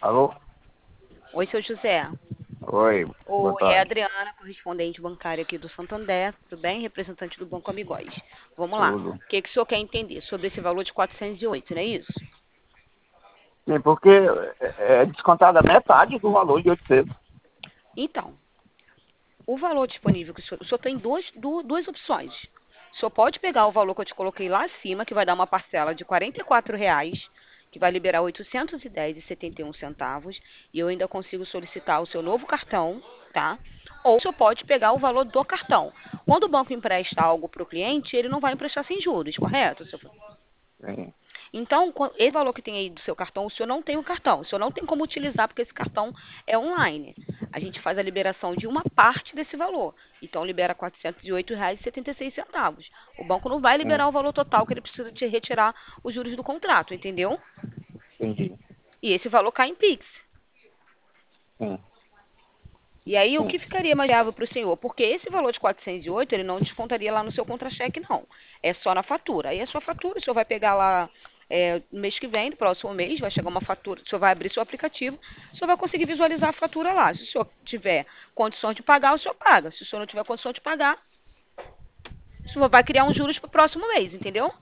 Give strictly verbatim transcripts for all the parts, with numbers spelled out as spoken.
Alô? Oi, seu José. Oi, boa Oi, é a tarde. Adriana, correspondente bancária aqui do Santander, tudo bem? Representante do Banco Amigóis. Vamos lá. Tudo. O que, que o senhor quer entender sobre esse valor de quatrocentos e oito, não é isso? Sim, porque é é descontada metade do valor de oitocentos. Então, o valor disponível que o senhor, o senhor tem duas, du- duas opções. O senhor pode pegar o valor que eu te coloquei lá acima, que vai dar uma parcela de quarenta e quatro reais, que vai liberar oitocentos e dez e setenta e um centavos, e eu ainda consigo solicitar o seu novo cartão, tá? Ou o senhor pode pegar o valor do cartão. Quando o banco empresta algo para o cliente, ele não vai emprestar sem juros, correto? senhor? Sim. Então, quan- esse valor que tem aí do seu cartão, o senhor não tem o cartão. O senhor não tem como utilizar, porque esse cartão é online. A gente faz a liberação de uma parte desse valor. Então, libera quatrocentos e oito reais e setenta e seis centavos. O banco não vai Sim, liberar o valor total, que ele precisa te retirar os juros do contrato, entendeu? entendi. E esse valor cai em Pix. Sim, E aí, o sim. que ficaria mais viável para o senhor? Porque esse valor de quatrocentos e oito, ele não descontaria lá no seu contra-cheque, não. É só na fatura. Aí a sua fatura, o senhor vai pegar lá é, no mês que vem, no próximo mês, vai chegar uma fatura, o senhor vai abrir seu aplicativo, o senhor vai conseguir visualizar a fatura lá. Se o senhor tiver condições de pagar, o senhor paga. Se o senhor não tiver condição de pagar, o senhor vai criar uns juros para o próximo mês, entendeu?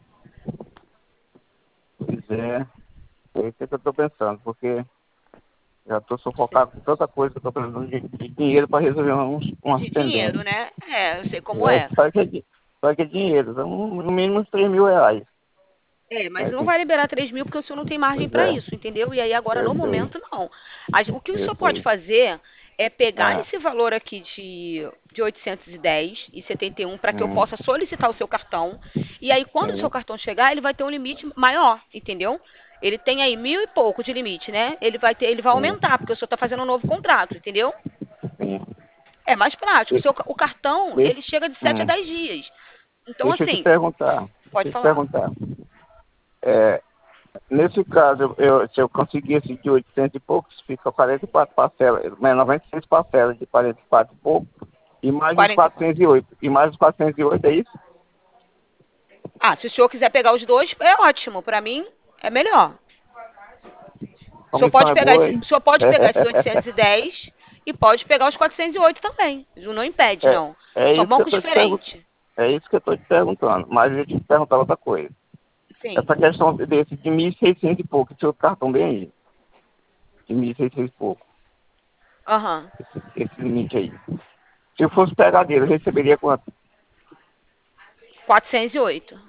Pois é. É isso que eu tô pensando, porque já tô sufocado com tanta coisa que eu tô precisando de, de dinheiro para resolver uns, umas De dinheiro, pendências. né? É, eu sei como É, é. só que é, di- só que é dinheiro, são no mínimo uns três mil reais. É, mas Aí não tem, vai liberar três mil porque o senhor não tem margem pois para é, isso, entendeu? E aí agora, eu no sei, momento, não. A gen- O que o eu senhor pode sei. fazer é pegar Ah, esse valor aqui de, de oitocentos e dez e setenta e um para que eu hum, possa solicitar o seu cartão. E aí, quando o seu sim, cartão chegar, ele vai ter um limite maior, entendeu? Ele tem aí mil e pouco de limite, né? Ele vai ter, ele vai sim, aumentar, porque o senhor está fazendo um novo contrato, entendeu? sim. É mais prático. O, De- seu, o cartão, Deixa, ele chega de sete a hum, dez dias. Então, deixa eu te assim, perguntar, deixa pode eu te falar. perguntar. É, nesse caso, eu, eu- se eu conseguir esse de oitocentos e poucos, fica quarenta e quatro parcelas, mas noventa e seis parcelas de quarenta e quatro e pouco, e mais os quarenta e quatro. quatrocentos e oito. E mais os quatrocentos e oito, é isso? Ah, se o senhor quiser pegar os dois, é ótimo. Para mim, é melhor. O senhor Comissão pode é pegar, boa, esse- hein? o senhor pode pegar esses oitocentos e dez e pode pegar os quatrocentos e oito também. Isso não impede, É, não. é São isso que eu bancos estou te perguntando. diferentes. É isso que eu estou te perguntando. Mas eu te perguntar outra coisa. Sim. Essa questão desse de mil e seiscentos e pouco, seu cartão bem aí. De mil e seiscentos e pouco. Aham. Esse, esse limite aí. Se eu fosse pegar dele, eu receberia quanto? quatrocentos e oito.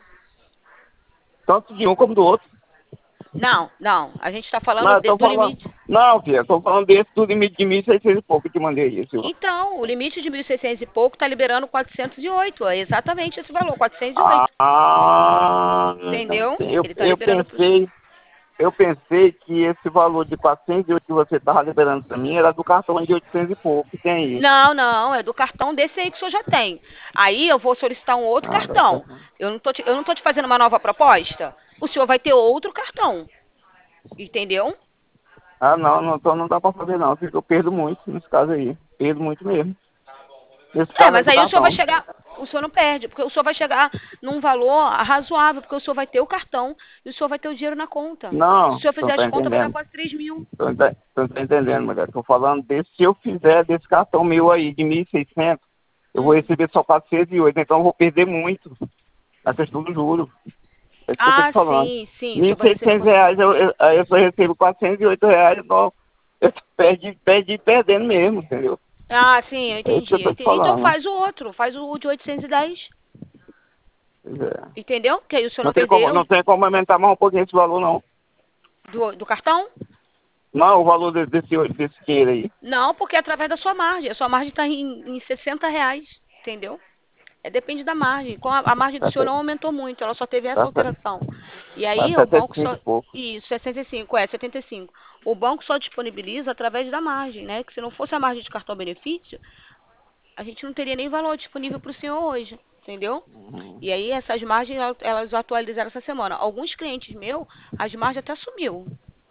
Tanto de um como do outro. Não, não. A gente está falando Não, eu de- tô do falando. limite. Não, filha, eu tô falando desse do limite de mil e seiscentos e pouco que eu te mandei aí, senhor. Então, o limite de mil e seiscentos e pouco está liberando quatrocentos e oito. É exatamente esse valor, quatrocentos e oito. Ah, Entendeu? eu, Ele está eu liberando para o senhor. pensei, eu pensei que esse valor de quatrocentos e oito que você estava liberando para mim era do cartão de oitocentos e pouco que tem aí. Não, não, é do cartão desse aí que o senhor já tem. Aí eu vou solicitar um outro Ah, tá cartão. certo. Eu não tô te, eu não tô te fazendo uma nova proposta. O senhor vai ter outro cartão. Entendeu? Ah, não, não, então não dá para fazer não, porque eu perdo muito nesse caso aí. Perdo muito mesmo. Nesse É, caso aí mas do aí o senhor vai cartão. chegar. O senhor não perde, porque o senhor vai chegar num valor razoável, porque o senhor vai ter o cartão e o senhor vai ter o dinheiro na conta. Se o Não, senhor você não fizer as tá contas, vai dar entendendo. quase três mil. Você não tá, você não tá entendendo, mulher. Tô falando desse, se eu fizer desse cartão meu aí de mil e seiscentos, eu vou Hum. receber só quatrocentos e oito, então eu vou perder muito na questão do juro. É isso que eu tô te Ah, falando. sim, sim. O Mil senhor e vai receber seiscentos quanto? reais, eu, eu, aí eu só recebo quatrocentos e oito reais, então eu perdi, perdi perdendo mesmo, entendeu? Ah, sim, eu É isso que eu entendi, eu tô te entendi. Então falando. faz o outro, faz o de oitocentos e dez. Pois é. Entendeu? Que aí o senhor Não não tem como, perdeu não tem como aumentar mais um pouquinho esse valor, não. do, do cartão? Não, o valor de- desse, desse dinheiro aí. Não, porque é através da sua margem. A sua margem está em, em sessenta reais, entendeu? É, depende da margem. Com a, a margem do Tá, senhor certo. não aumentou muito, ela só teve essa Tá, certo. alteração. E Tá aí o setenta e banco cinco só. e pouco. Isso, sessenta e cinco, é, setenta e cinco. O banco só disponibiliza através da margem, né? Que se não fosse a margem de cartão benefício, a gente não teria nem valor disponível para o senhor hoje, entendeu? Uhum. E aí essas margens, elas elas atualizaram essa semana. Alguns clientes meus, as margens até sumiu.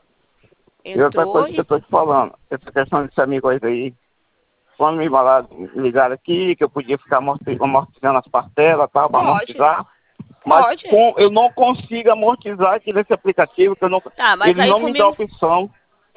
E outra Entrou coisa que eu e. tô te falando, essa questão desse amigo aí, quando me falaram, ligaram aqui, que eu podia ficar amorti- amortizando as parcelas, tal, para Pode, amortizar, mas pode. com, eu não consigo amortizar aqui nesse aplicativo, que eu não, Tá, mas ele aí não me dá comigo. opção,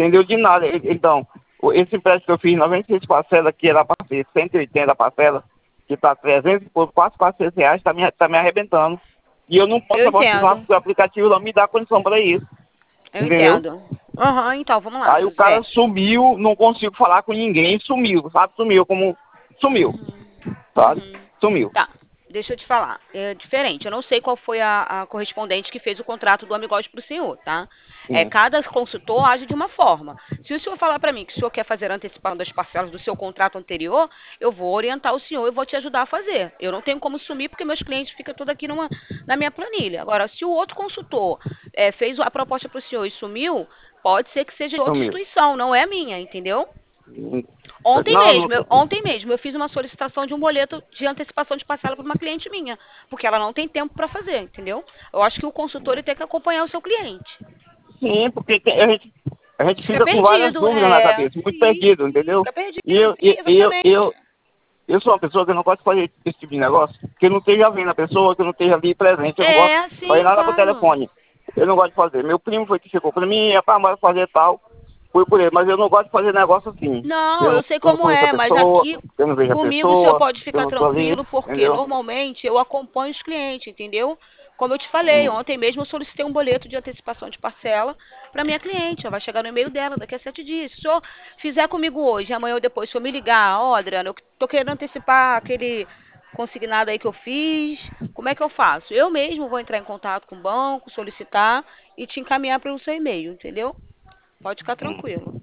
entendeu de nada. E- Então, o- esse empréstimo que eu fiz, noventa e seis parcelas, que era para ser cento e oitenta parcelas, que tá trezentos por quase quatrocentos reais, tá me, tá me arrebentando. E eu não posso Eu avançar entendo. porque o aplicativo não me dá condição para isso, Eu entendeu? entendo. Aham, então, vamos lá, Aí o cara José. sumiu, não consigo falar com ninguém, sumiu, sabe? Sumiu, como sumiu, Uhum. sabe? Uhum. Sumiu. Tá, deixa eu te falar. É diferente. Eu não sei qual foi a, a correspondente que fez o contrato do Amigos para o senhor, tá? É, Sim, cada consultor age de uma forma. Se o senhor falar para mim que o senhor quer fazer a antecipação das parcelas do seu contrato anterior, eu vou orientar o senhor e vou te ajudar a fazer. Eu não tenho como sumir porque meus clientes ficam tudo aqui numa, na minha planilha. Agora, se o outro consultor é, fez a proposta para o senhor e sumiu, pode ser que seja de outra sumiu. instituição, não é minha, entendeu? Hum, Ontem Não, não. mesmo, eu, ontem mesmo, eu fiz uma solicitação de um boleto de antecipação de parcela para uma cliente minha, porque ela não tem tempo para fazer, entendeu? Eu acho que o consultor ele tem que acompanhar o seu cliente. Sim, porque tem- a gente, a gente Fica fica com várias perdido, dúvidas na é, cabeça, muito sim, perdido, sim, entendeu? fica perdido, E eu, sim, e- eu, exatamente. eu, eu sou uma pessoa que não gosta de fazer esse tipo de negócio, que eu não esteja vendo a pessoa, que eu não esteja ali presente, eu não gosto É, de fazer sim, nada por claro. telefone. Eu não gosto de fazer. Meu primo foi que chegou para mim, é para fazer tal, fui por ele, mas eu não gosto de fazer negócio assim. Não, Eu eu não, sei eu não como conheço a é, mas pessoa, aqui eu não vejo a comigo o senhor pessoa, pode eu ficar não tô ali, tranquilo, porque entendeu? normalmente eu acompanho os clientes, entendeu? Como eu te falei, Hum, ontem mesmo eu solicitei um boleto de antecipação de parcela para minha cliente, ela vai chegar no e-mail dela daqui a sete dias. Se o senhor fizer comigo hoje, amanhã ou depois, se o senhor me ligar, ó, Adriana, eu tô querendo antecipar aquele consignado aí que eu fiz, como é que eu faço? Eu mesmo vou entrar em contato com o banco, solicitar e te encaminhar para o seu e-mail, entendeu? Pode ficar hum. tranquilo.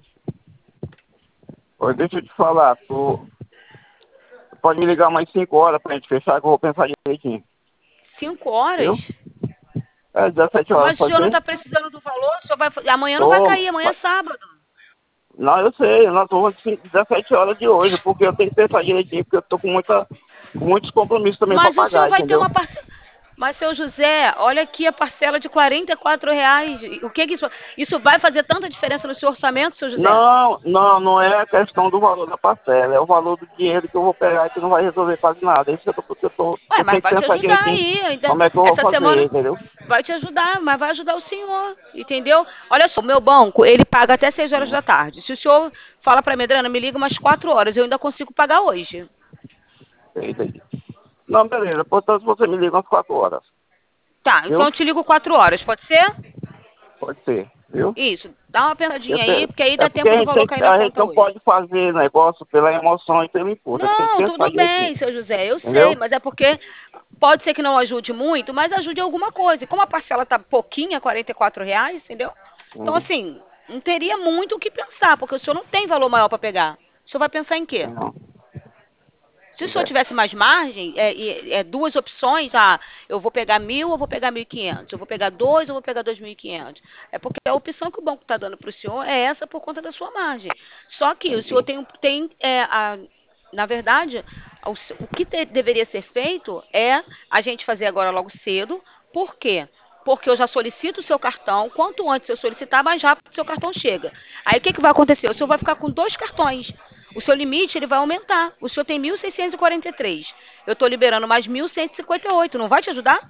Ô, deixa eu te falar, tu pode me ligar mais cinco horas pra gente fechar, que eu vou pensar direitinho, Cinco horas? viu? É dezessete horas, Mas o pode senhor não ser? está precisando do valor? O senhor vai... Amanhã não vai Tô, cair, amanhã é sábado. não, eu sei, eu não tô dezessete horas de hoje, porque eu tenho que pensar direitinho, porque eu tô com, muita, com muitos compromissos também pra Mas o senhor pagar, vai ter entendeu? uma parcela. Mas, seu José, olha aqui a parcela de quarenta e quatro reais. O que, que isso. Isso vai fazer tanta diferença no seu orçamento, seu José? Não, não, não é a questão do valor da parcela, é o valor do dinheiro que eu vou pegar e que não vai resolver quase nada. É isso que eu, tô, que eu, tô, Ué, eu mas tenho que vai te pensar ajudar direitinho aí. Ainda, como é que eu vou essa fazer, semana entendeu? vai te ajudar, mas vai ajudar o senhor, entendeu? Olha só, o meu banco, ele paga até seis horas Hum, da tarde. Se o senhor fala pra mim, Adriana, me liga umas quatro horas, eu ainda consigo pagar hoje. entendi. Não, beleza, portanto você me liga umas quatro horas, Tá, então viu? eu te ligo quatro horas, pode ser? Pode ser, viu? Isso, dá uma Eu pensadinha aí, te- porque aí É dá porque tempo a do gente, valor tem cair que- na a gente conta não hoje. pode fazer negócio pela emoção e pelo impulso. A gente tem que Não, pensar tudo direitinho. bem, seu José, eu sei, Entendeu? mas é porque pode ser que não ajude muito, mas ajude alguma coisa. E como a parcela tá pouquinha, quarenta e quatro reais, entendeu? Então, Hum, assim, não teria muito o que pensar, porque o senhor não tem valor maior para pegar. O senhor vai pensar em quê? não. Se o Pois senhor é. tivesse mais margem, é, é, é duas opções, ah, eu vou pegar mil, eu vou pegar mil e quinhentos, eu vou pegar dois, eu vou pegar dois mil e quinhentos. É porque a opção que o banco está dando para o senhor é essa por conta da sua margem. Só que o senhor Entendi. tem, tem é, a, na verdade, o, o que te- deveria ser feito é a gente fazer agora logo cedo. Por quê? Porque eu já solicito o seu cartão. Quanto antes eu solicitar, mais rápido o seu cartão chega. Aí o que, que vai acontecer? O senhor vai ficar com dois cartões. O seu limite ele vai aumentar. O senhor tem mil seiscentos e quarenta e três. Eu estou liberando mais mil cento e cinquenta e oito. Não vai te ajudar?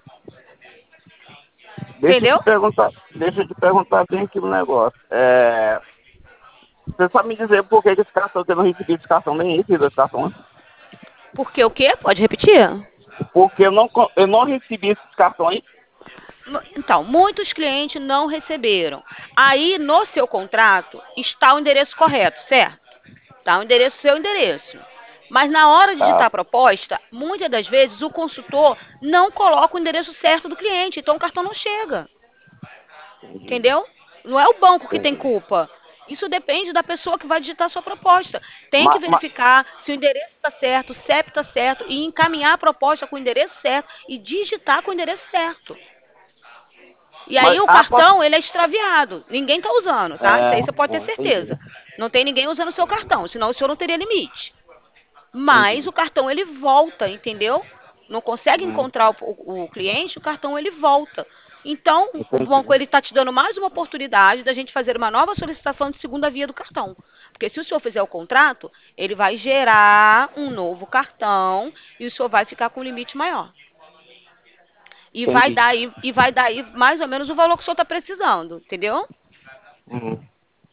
Deixa eu Entendeu? te perguntar, deixa eu te perguntar bem aqui um negócio. É, você sabe me dizer por que que esse cartão, que eu não recebi esse cartão, nem recebi esse cartão, né? Porque o quê? Pode repetir? Porque eu não, co- eu não recebi esses cartões. Então, muitos clientes não receberam. Aí, no seu contrato, está o endereço correto, certo? Está o endereço, seu endereço. Mas na hora de digitar Tá, a proposta, muitas das vezes o consultor não coloca o endereço certo do cliente, então o cartão não chega. entendi, Entendeu? Não é o banco que tem entendi. culpa. Isso depende da pessoa que vai digitar a sua proposta. Tem que Mas, mas, verificar se o endereço está certo, o C E P está certo, e encaminhar a proposta com o endereço certo e digitar com o endereço certo. E aí mas o a, poss- cartão, ele é extraviado. Ninguém está usando, tá? Isso é, aí você pode ter é, entendi, certeza. Não tem ninguém usando o seu cartão, senão o senhor não teria limite. Mas entendi. o cartão, ele volta, entendeu? Não consegue Hum, encontrar o, o- o cliente, o cartão, ele volta. Então, o banco, entendi, ele está te dando mais uma oportunidade da gente fazer uma nova solicitação de segunda via do cartão. Porque se o senhor fizer o contrato, ele vai gerar um novo cartão e o senhor vai ficar com um limite maior. E vai entendi. dar aí, e vai dar aí mais ou menos o valor que o senhor está precisando, entendeu? Hum.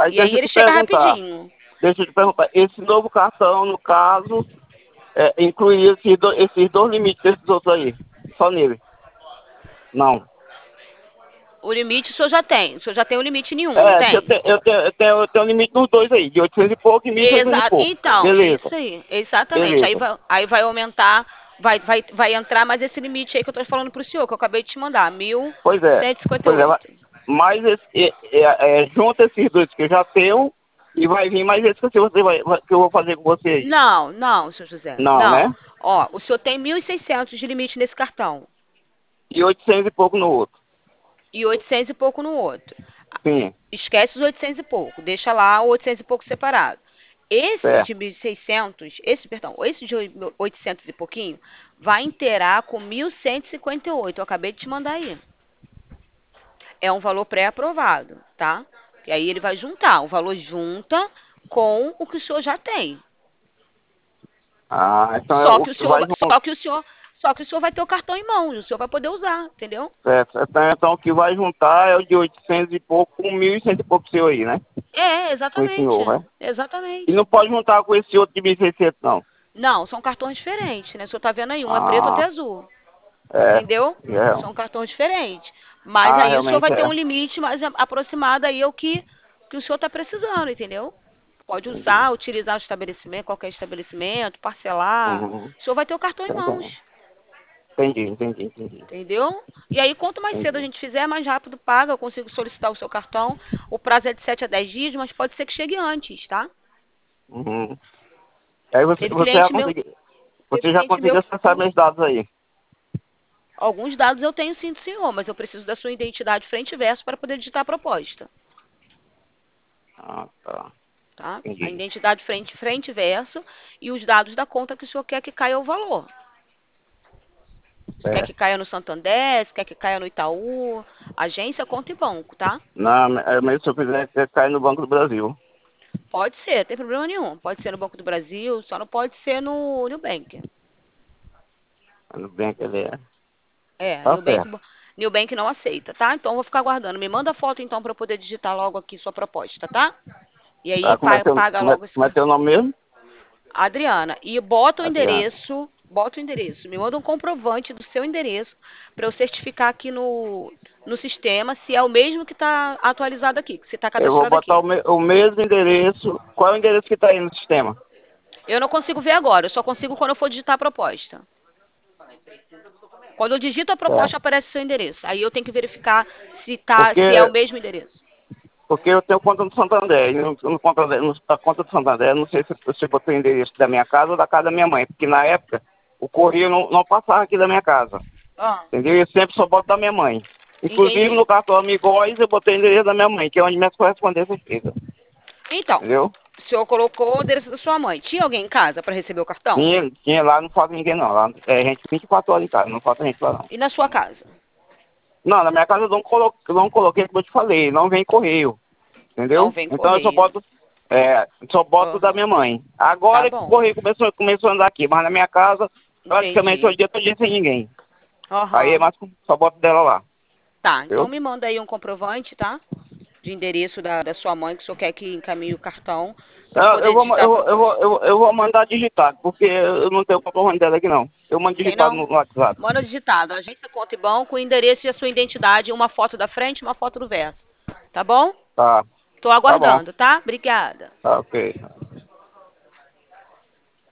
Aí E aí deixa eu ele te chega perguntar, rapidinho. deixa eu te perguntar, esse novo cartão, no caso, é, incluiria esses, do, esses dois limites desses outros aí? Só nele? Não. O limite o senhor já tem. O senhor já tem o limite nenhum, não É, eu tem? tenho, eu tenho, eu tenho, eu tenho um limite nos dois aí, de oitocentos e pouco e mil e seiscentos e Exato. pouco. Então, Beleza, isso aí. Exatamente. Aí beleza. vai, aí vai aumentar, vai, vai, vai entrar mais esse limite aí que eu tô falando pro senhor, que eu acabei de te mandar. Mil Pois é, cento e e cinquenta e pois é, mas oito. mais esse, é, é, é, junta esses dois que eu já tenho e vai vir mais esse que você vai, vai- que eu vou fazer com você aí. Não, não, senhor José. Não, Não. né? Ó, o senhor tem mil e seiscentos de limite nesse cartão. E oitocentos e pouco no outro. E oitocentos e pouco no outro. Sim, Esquece os oitocentos e pouco. Deixa lá o oitocentos e pouco separado. Esse certo. de mil e seiscentos, esse, perdão, esse de oitocentos e pouquinho, vai inteirar com mil cento e e cinquenta e oito. Eu acabei de te mandar aí. É um valor pré-aprovado, tá? E aí ele vai juntar. O valor junta com o que o senhor já tem. Ah, então é Só o que o que senhor, vai juntar. só que o senhor, só que o senhor vai ter o cartão em mãos. O senhor vai poder usar, entendeu? Certo. Então, então o que vai juntar é o de oitocentos e pouco com mil e cem e pouco seu aí, né? É, Com esse exatamente. novo, né? E Exatamente. não pode juntar com esse outro de mil e seiscentos não. Não, são cartões diferentes, né? O senhor tá vendo aí, um é preto, outro Ah, é azul. é. Entendeu? é. São cartões diferentes. Mas Ah, aí o senhor realmente vai ter é. um limite mais a- aproximado aí ao que, que o senhor está precisando, entendeu? Pode Entendi. usar, utilizar o estabelecimento, qualquer estabelecimento, parcelar. Uhum. O senhor vai ter o cartão em mãos, Entendi, entendi, entendi. Entendi. entendeu? E aí, quanto mais cedo a Entendi. gente fizer, mais rápido paga. Eu consigo solicitar o seu cartão. O prazo é de sete a dez dias, mas pode ser que chegue antes, tá? Uhum. Aí você, Teve você já cliente meu, conseguiu, teve você já cliente meu conseguiu que acessar ficou. meus dados aí. Alguns dados eu tenho sim, senhor, mas eu preciso da sua identidade frente e verso para poder digitar a proposta. Ah, tá. Tá? A Entendi. identidade frente, frente e verso e os dados da conta que o senhor quer que caia o valor. Se quer que Certo. caia no Santander, se quer que caia no Itaú, agência, conta e banco, tá? Não, mas mas se eu fizer, você cai no Banco do Brasil. Pode ser, não tem problema nenhum. Pode ser no Banco do Brasil, só não pode ser no Nubank. No bem que ele é. É, Tá Nubank, certo. Nubank não aceita, tá? Então eu vou ficar aguardando. Me manda foto então para eu poder digitar logo aqui sua proposta, tá? E aí Tá, como é pa- teu, paga como é, logo esse como é cartão. teu nome mesmo? Adriana, e bota o Adriano. endereço, bota o endereço, me manda um comprovante do seu endereço para eu certificar aqui no, no sistema se é o mesmo que está atualizado aqui, que você está Eu vou cadastrado botar aqui. o, me- o mesmo endereço. Qual é o endereço que tá aí no sistema? Eu não consigo ver agora, eu só consigo quando eu for digitar a proposta. Quando eu digito a proposta, Certo. aparece o seu endereço. Aí eu tenho que verificar se, tá, se é o Porque, mesmo endereço. porque eu tenho conta do Santander. E no, no, conta, no, na conta do Santander, eu não sei se você botou o endereço da minha casa ou da casa da minha mãe. Porque na época, o correio não, não passava aqui da minha casa. Ah, Entendeu? Eu sempre só boto da minha mãe. Inclusive entendi. no cartão Amigóis eu botei o endereço da minha mãe, que é onde minhas correspondências ficam. Então, Entendeu? o senhor colocou o endereço da sua mãe. Tinha alguém em casa para receber o cartão? Tinha, tinha lá, não falta ninguém não. Lá é gente vinte e quatro horas em casa, não falta gente lá não. E na sua casa? Não, na minha casa eu não coloquei, não coloquei como eu te falei, não vem correio. Não Entendeu? vem Então eu só correio. boto, é, só boto da Aham. minha mãe. Tá Agora que o bom. correio começou, começou a andar aqui, mas na minha casa, praticamente Entendi. o dia todo dia sem ninguém. Aí é Aham. mais só boto dela lá. Tá, então Entendeu? me manda aí um comprovante, tá? De endereço da, da sua mãe, que o senhor quer que encaminhe o cartão para Eu, eu, poder vou, digitar a eu, vou, eu, vou, proposta. eu, vou, eu vou mandar digitado, porque eu não tenho o comprovante dela aqui não. Eu mando Tem digitado não? no, no WhatsApp. Manda digitado, agência, conta e banco, o endereço e a sua identidade, uma foto da frente e uma foto do verso. Tá bom? Tá, Tô tá bom. aguardando, tá? Obrigada. Tá ok.